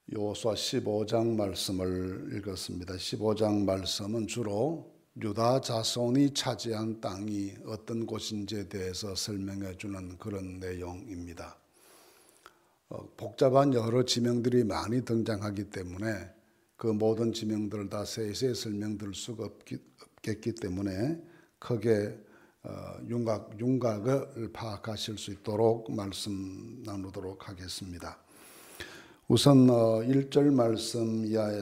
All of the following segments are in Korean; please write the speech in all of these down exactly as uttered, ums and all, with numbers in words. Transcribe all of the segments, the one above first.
여호수아 십오 장 말씀을 읽었습니다. 십오 장 말씀은 주로 유다 자손이 차지한 땅이 어떤 곳인지에 대해서 설명해 주는 그런 내용입니다. 어, 복잡한 여러 지명들이 많이 등장하기 때문에 그 모든 지명들을 다 세세히 설명드릴 수가 없기, 없겠기 때문에 크게 어, 윤곽, 윤곽을 파악하실 수 있도록 말씀 나누도록 하겠습니다. 우선 일 절 말씀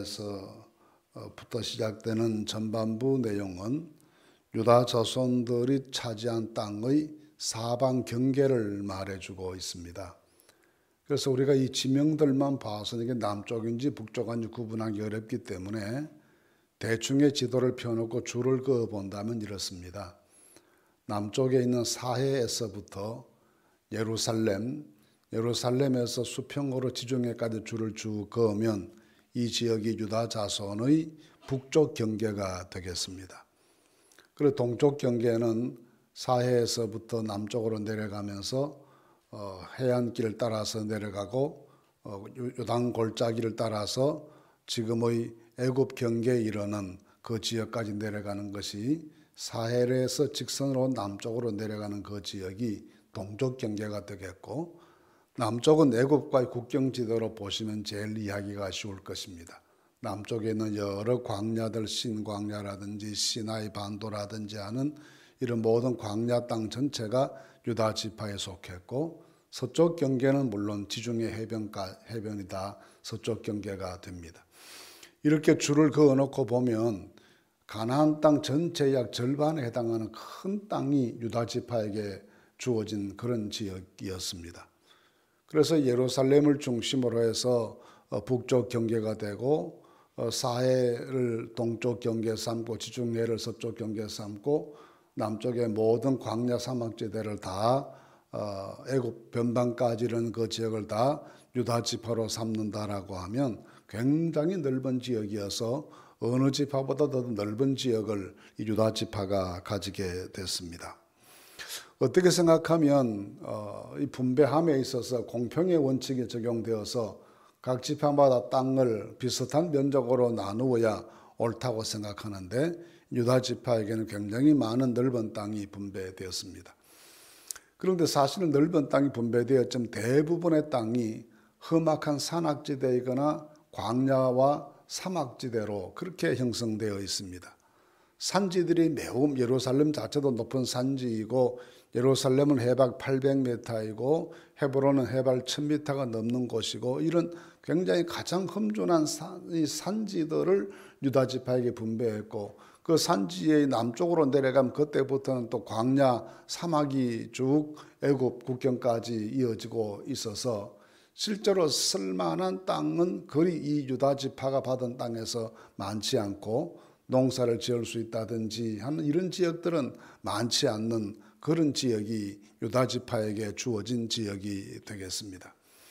이하에서부터 시작되는 전반부 내용은 유다 자손들이 차지한 땅의 사방 경계를 말해주고 있습니다. 그래서 우리가 이 지명들만 봐서 이게 남쪽인지 북쪽인지 구분하기 어렵기 때문에 대충의 지도를 펴놓고 줄을 그어 본다면 이렇습니다. 남쪽에 있는 사해에서부터 예루살렘, 예루살렘에서 수평으로 지중해까지 줄을 쭉 그으면 이 지역이 유다 자손의 북쪽 경계가 되겠습니다. 그리고 동쪽 경계는 사해에서부터 남쪽으로 내려가면서 어, 해안길을 따라서 내려가고 어, 요단 골짜기를 따라서 지금의 애굽 경계에 이르는 그 지역까지 내려가는 것이 사헬에서 직선으로 남쪽으로 내려가는 그 지역이 동쪽 경계가 되겠고, 남쪽은 애굽과의 국경지대로 보시면 제일 이해하기가 쉬울 것입니다. 남쪽에 있는 여러 광야들, 신광야라든지 시나이 반도라든지 하는 이런 모든 광야 땅 전체가 유다 지파에 속했고, 서쪽 경계는 물론 지중해 해변가, 해변이 다 서쪽 경계가 됩니다. 이렇게 줄을 그어놓고 보면 가나안 땅 전체의 약 절반에 해당하는 큰 땅이 유다 지파에게 주어진 그런 지역이었습니다. 그래서 예루살렘을 중심으로 해서 북쪽 경계가 되고, 사해를 동쪽 경계 삼고 지중해를 서쪽 경계 삼고 남쪽의 모든 광야 사막지대를 다 애굽 변방까지 이르는 그 지역을 다 유다 지파로 삼는다라고 하면 굉장히 넓은 지역이어서 어느 지파보다 더 넓은 지역을 이 유다 지파가 가지게 됐습니다. 어떻게 생각하면 어, 이 분배함에 있어서 공평의 원칙이 적용되어서 각 지파마다 땅을 비슷한 면적으로 나누어야 옳다고 생각하는데, 유다 지파에게는 굉장히 많은 넓은 땅이 분배되었습니다. 그런데 사실은 넓은 땅이 분배되었지만 대부분의 땅이 험악한 산악지대이거나 광야와 사막지대로 그렇게 형성되어 있습니다. 산지들이 매우, 예루살렘 자체도 높은 산지이고 예루살렘은 해발 팔백 미터이고 헤브론은 해발 천 미터가 넘는 곳이고, 이런 굉장히 가장 험준한 산, 산지들을 유다 지파에게 분배했고, 그 산지의 남쪽으로 내려가면 그때부터는 또 광야 사막이 쭉 애굽 국경까지 이어지고 있어서 실제로 쓸만한 땅은 거의 이 유다 지파가 받은 땅에서 많지 않고, 농사를 지을 수 있다든지 하는 이런 지역들은 많지 않는 그런 지역이 유다 지파에게 주어진 지역이 되겠습니다.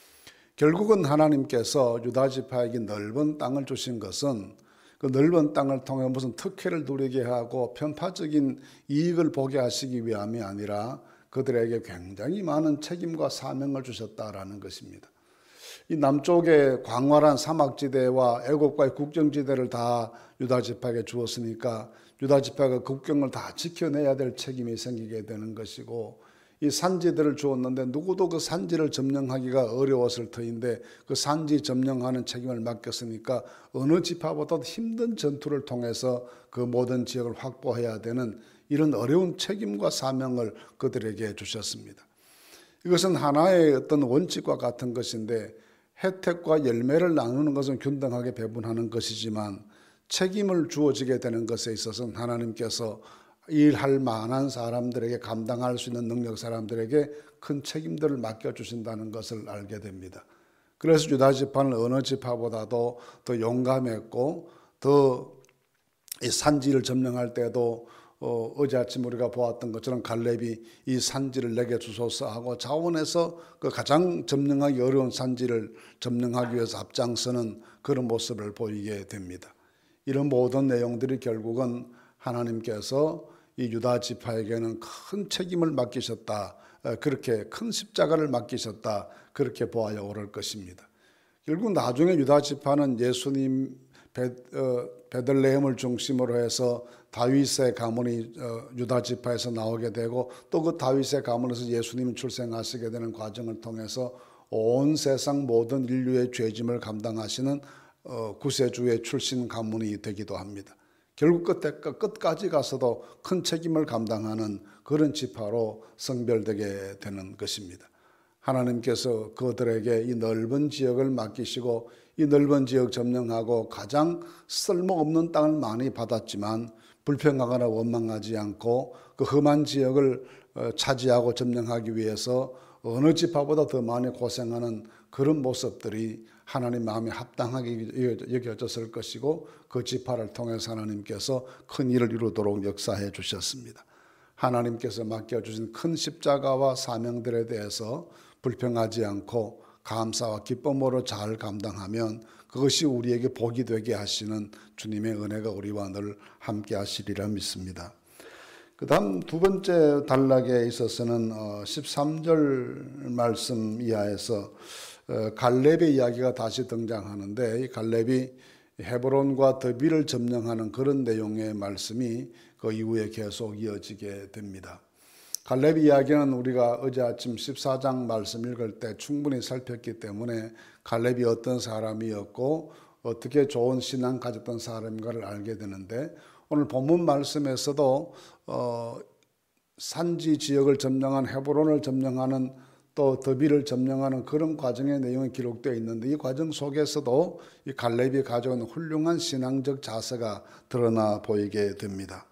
결국은 하나님께서 유다 지파에게 넓은 땅을 주신 것은 그 넓은 땅을 통해 무슨 특혜를 누리게 하고 편파적인 이익을 보게 하시기 위함이 아니라 그들에게 굉장히 많은 책임과 사명을 주셨다라는 것입니다. 이 남쪽의 광활한 사막지대와 애굽과의 국경지대를 다 유다 지파에게 주었으니까 유다 지파가 국경을 다 지켜내야 될 책임이 생기게 되는 것이고, 이 산지들을 주었는데 누구도 그 산지를 점령하기가 어려웠을 터인데 그 산지 점령하는 책임을 맡겼으니까 어느 지파보다도 힘든 전투를 통해서 그 모든 지역을 확보해야 되는 이런 어려운 책임과 사명을 그들에게 주셨습니다. 이것은 하나의 어떤 원칙과 같은 것인데, 혜택과 열매를 나누는 것은 균등하게 배분하는 것이지만 책임을 주어지게 되는 것에 있어서는 하나님께서 일할 만한 사람들에게, 감당할 수 있는 능력 사람들에게 큰 책임들을 맡겨주신다는 것을 알게 됩니다. 그래서 유다 지파는 어느 지파보다도 더 용감했고, 더 이 산지를 점령할 때도 어, 어제 아침 우리가 보았던 것처럼 갈렙이 이 산지를 내게 주소서 하고 자원해서 그 가장 점령하기 어려운 산지를 점령하기 위해서 앞장서는 그런 모습을 보이게 됩니다. 이런 모든 내용들이 결국은 하나님께서 이 유다 지파에게는 큰 책임을 맡기셨다, 그렇게 큰 십자가를 맡기셨다, 그렇게 보아야 옳을 것입니다. 결국 나중에 유다 지파는 예수님 베, 어, 베들레헴을 중심으로 해서 다윗의 가문이 어, 유다 지파에서 나오게 되고 또 그 다윗의 가문에서 예수님이 출생하시게 되는 과정을 통해서 온 세상 모든 인류의 죄짐을 감당하시는 어, 구세주의 출신 가문이 되기도 합니다. 결국 끝에, 끝까지 가서도 큰 책임을 감당하는 그런 지파로 성별되게 되는 것입니다. 하나님께서 그들에게 이 넓은 지역을 맡기시고 이 넓은 지역 점령하고 가장 쓸모없는 땅을 많이 받았지만 불평하거나 원망하지 않고 그 험한 지역을 차지하고 점령하기 위해서 어느 지파보다 더 많이 고생하는 그런 모습들이 하나님 마음에 합당하게 여겨졌을 것이고 그 지파를 통해서 하나님께서 큰 일을 이루도록 역사해 주셨습니다. 하나님께서 맡겨주신 큰 십자가와 사명들에 대해서 불평하지 않고 감사와 기쁨으로 잘 감당하면 그것이 우리에게 복이 되게 하시는 주님의 은혜가 우리와 늘 함께 하시리라 믿습니다. 그 다음 두 번째 단락에 있어서는 십삼 절 말씀 이하에서 갈렙의 이야기가 다시 등장하는데 이 갈렙이 헤브론과 더비를 점령하는 그런 내용의 말씀이 그 이후에 계속 이어지게 됩니다. 갈렙 이야기는 우리가 어제 아침 십사 장 말씀 읽을 때 충분히 살폈기 때문에 갈렙이 어떤 사람이었고 어떻게 좋은 신앙 가졌던 사람인가를 알게 되는데 오늘 본문 말씀에서도 어, 산지 지역을 점령한 헤브론을 점령하는 또 더비를 점령하는 그런 과정의 내용이 기록되어 있는데 이 과정 속에서도 이 갈렙이 가져온 훌륭한 신앙적 자세가 드러나 보이게 됩니다.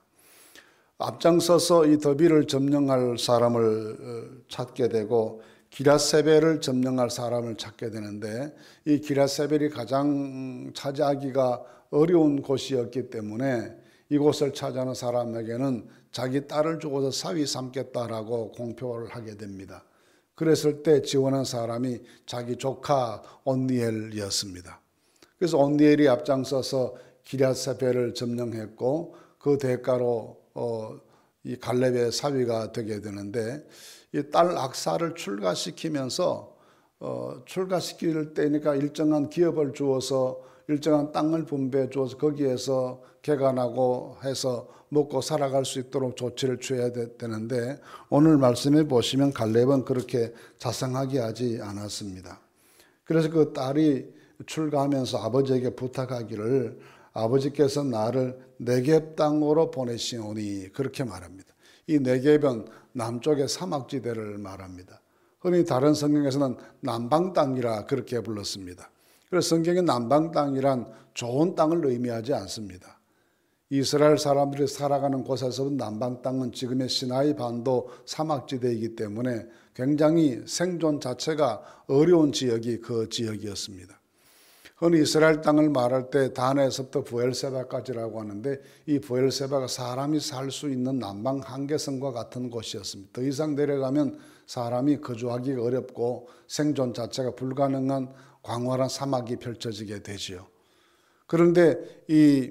앞장서서 이 더비를 점령할 사람을 찾게 되고 기랴세벨을 점령할 사람을 찾게 되는데 이 기랴세벨이 가장 차지하기가 어려운 곳이었기 때문에 이곳을 차지하는 사람에게는 자기 딸을 주고서 사위 삼겠다라고 공표를 하게 됩니다. 그랬을 때 지원한 사람이 자기 조카 온니엘이었습니다. 그래서 온니엘이 앞장서서 기랴세벨을 점령했고 그 대가로 어, 이 갈렙의 사위가 되게 되는데 이 딸 악사를 출가시키면서 어, 출가시킬 때니까 일정한 기업을 주어서 일정한 땅을 분배해 주어서 거기에서 개간하고 해서 먹고 살아갈 수 있도록 조치를 취해야 되는데 오늘 말씀에 보시면 갈렙은 그렇게 자상하게 하지 않았습니다. 그래서 그 딸이 출가하면서 아버지에게 부탁하기를 아버지께서 나를 네겝 땅으로 보내시오니 그렇게 말합니다. 이 네겝은 남쪽의 사막지대를 말합니다. 흔히 다른 성경에서는 남방 땅이라 그렇게 불렀습니다. 그래서 성경의 남방 땅이란 좋은 땅을 의미하지 않습니다. 이스라엘 사람들이 살아가는 곳에서도 남방 땅은 지금의 시나이 반도 사막지대이기 때문에 굉장히 생존 자체가 어려운 지역이 그 지역이었습니다. 흔히 이스라엘 땅을 말할 때 단에서부터 부엘세바까지라고 하는데 이 부엘세바가 사람이 살 수 있는 남방 한계선과 같은 곳이었습니다. 더 이상 내려가면 사람이 거주하기가 어렵고 생존 자체가 불가능한 광활한 사막이 펼쳐지게 되지요. 그런데 이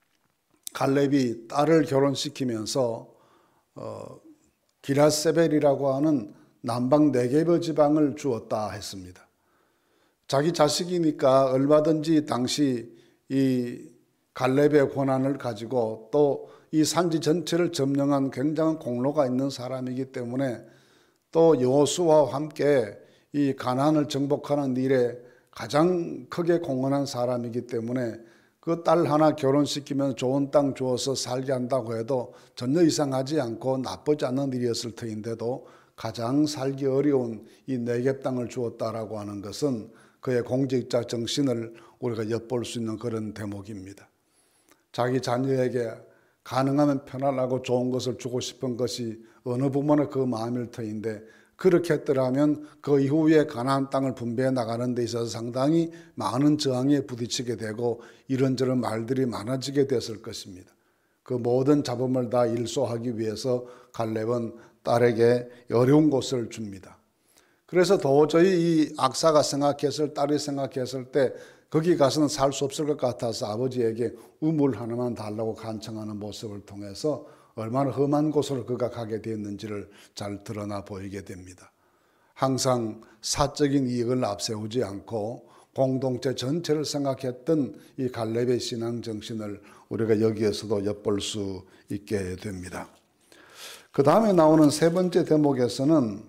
갈렙이 딸을 결혼시키면서 어, 기랴세벨이라고 하는 남방 네겝의 지방을 주었다 했습니다. 자기 자식이니까 얼마든지 당시 이 갈렙의 권한을 가지고 또 이 산지 전체를 점령한 굉장한 공로가 있는 사람이기 때문에 또 여호수아와 함께 이 가나안을 정복하는 일에 가장 크게 공헌한 사람이기 때문에 그 딸 하나 결혼시키면 좋은 땅 주어서 살게 한다고 해도 전혀 이상하지 않고 나쁘지 않은 일이었을 터인데도 가장 살기 어려운 이 네겝 땅을 주었다라고 하는 것은 그의 공직자 정신을 우리가 엿볼 수 있는 그런 대목입니다. 자기 자녀에게 가능하면 편안하고 좋은 것을 주고 싶은 것이 어느 부모나 그 마음일 터인데 그렇게 했더라면 그 이후에 가나안 땅을 분배해 나가는 데 있어서 상당히 많은 저항에 부딪히게 되고 이런저런 말들이 많아지게 됐을 것입니다. 그 모든 잡음을 다 일소하기 위해서 갈렙은 딸에게 어려운 곳을 줍니다. 그래서 도저히 이 악사가 생각했을 딸이 생각했을 때 거기 가서는 살 수 없을 것 같아서 아버지에게 우물 하나만 달라고 간청하는 모습을 통해서 얼마나 험한 곳으로 그가 가게 되었는지를 잘 드러나 보이게 됩니다. 항상 사적인 이익을 앞세우지 않고 공동체 전체를 생각했던 이 갈렙의 신앙 정신을 우리가 여기에서도 엿볼 수 있게 됩니다. 그 다음에 나오는 세 번째 대목에서는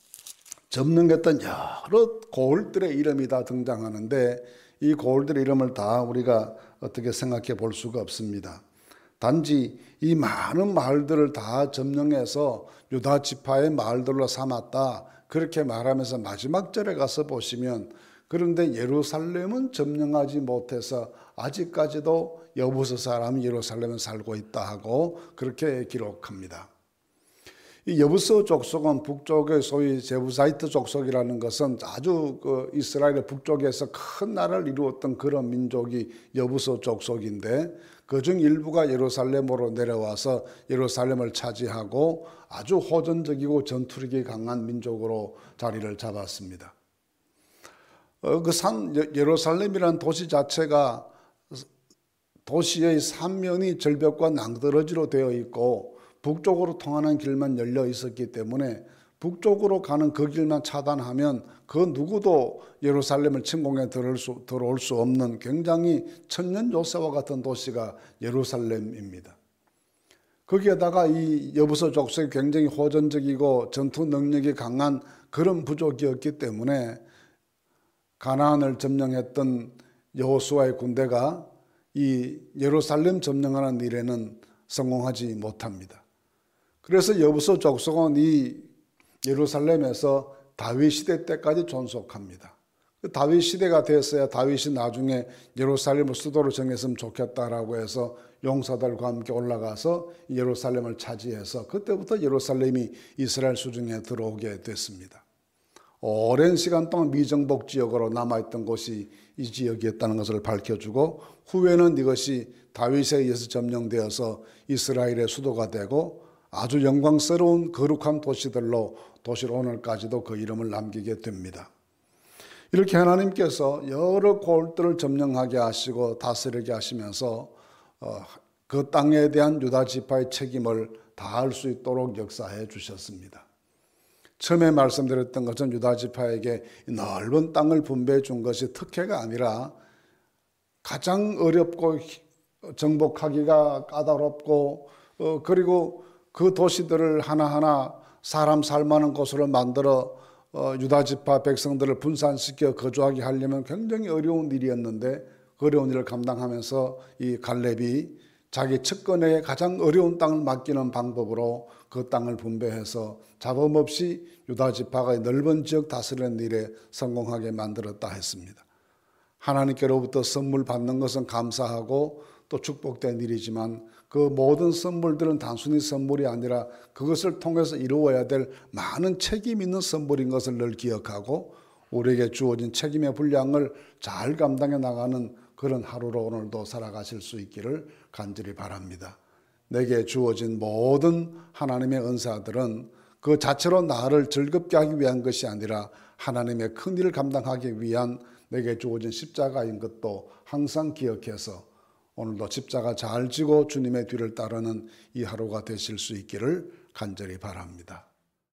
점령했던 여러 고을들의 이름이 다 등장하는데 이 고을들의 이름을 다 우리가 어떻게 생각해 볼 수가 없습니다. 단지 이 많은 마을들을 다 점령해서 유다 지파의 마을들로 삼았다, 그렇게 말하면서 마지막 절에 가서 보시면 그런데 예루살렘은 점령하지 못해서 아직까지도 여부서 사람이 예루살렘에 살고 있다 하고 그렇게 기록합니다. 이 여부서 족속은 북쪽의 소위 제부사이트 족속이라는 것은 아주 그 이스라엘의 북쪽에서 큰 나라를 이루었던 그런 민족이 여부서 족속인데 그중 일부가 예루살렘으로 내려와서 예루살렘을 차지하고 아주 호전적이고 전투력이 강한 민족으로 자리를 잡았습니다. 어, 그 산 예루살렘이라는 도시 자체가 도시의 삼면이 절벽과 낭떠러지로 되어 있고 북쪽으로 통하는 길만 열려 있었기 때문에 북쪽으로 가는 그 길만 차단하면 그 누구도 예루살렘을 침공해 들어올 수, 들어올 수 없는 굉장히 천년 요새와 같은 도시가 예루살렘입니다. 거기에다가 이 여부서 족속이 굉장히 호전적이고 전투 능력이 강한 그런 부족이었기 때문에 가나안을 점령했던 여호수아의 군대가 이 예루살렘 점령하는 일에는 성공하지 못합니다. 그래서 여부서 족속은 이 예루살렘에서 다윗 시대 때까지 존속합니다. 다윗 시대가 됐어야 다윗이 나중에 예루살렘을 수도로 정했으면 좋겠다라고 해서 용사들과 함께 올라가서 예루살렘을 차지해서 그때부터 예루살렘이 이스라엘 수중에 들어오게 됐습니다. 오랜 시간 동안 미정복 지역으로 남아있던 곳이 이 지역이었다는 것을 밝혀주고 후에는 이것이 다윗에 의해서 점령되어서 이스라엘의 수도가 되고 아주 영광스러운 거룩한 도시들로 도시로 오늘까지도 그 이름을 남기게 됩니다. 이렇게 하나님께서 여러 고을들을 점령하게 하시고 다스리게 하시면서 그 땅에 대한 유다 지파의 책임을 다할 수 있도록 역사해 주셨습니다. 처음에 말씀드렸던 것은 유다 지파에게 넓은 땅을 분배해 준 것이 특혜가 아니라 가장 어렵고 정복하기가 까다롭고 그리고 그 도시들을 하나하나 사람 살만한 곳으로 만들어 유다 지파 백성들을 분산시켜 거주하게 하려면 굉장히 어려운 일이었는데 그 어려운 일을 감당하면서 이 갈렙이 자기 측근에게 가장 어려운 땅을 맡기는 방법으로 그 땅을 분배해서 잡음 없이 유다 지파가 넓은 지역 다스리는 일에 성공하게 만들었다 했습니다. 하나님께로부터 선물 받는 것은 감사하고 또 축복된 일이지만 그 모든 선물들은 단순히 선물이 아니라 그것을 통해서 이루어야 될 많은 책임 있는 선물인 것을 늘 기억하고 우리에게 주어진 책임의 분량을 잘 감당해 나가는 그런 하루로 오늘도 살아가실 수 있기를 간절히 바랍니다. 내게 주어진 모든 하나님의 은사들은 그 자체로 나를 즐겁게 하기 위한 것이 아니라 하나님의 큰 일을 감당하기 위한 내게 주어진 십자가인 것도 항상 기억해서 오늘도 십자가 잘 지고 주님의 뒤를 따르는 이 하루가 되실 수 있기를 간절히 바랍니다.